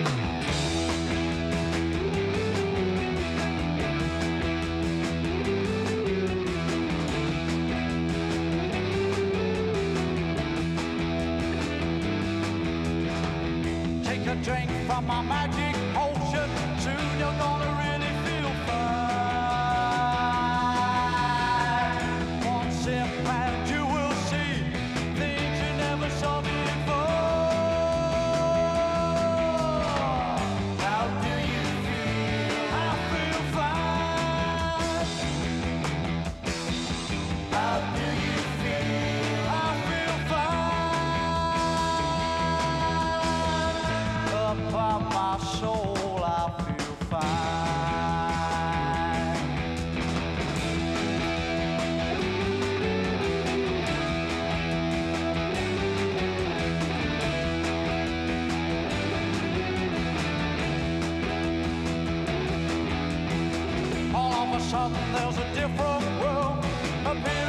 Take a drink from my magic potion, soon you're gonna really feel fine. One sip and you will see things you never saw before. How do you feel? I feel fine. How do you feel? I feel fine. Up on my soul, I feel fine. All of a sudden, there's a different world appearing.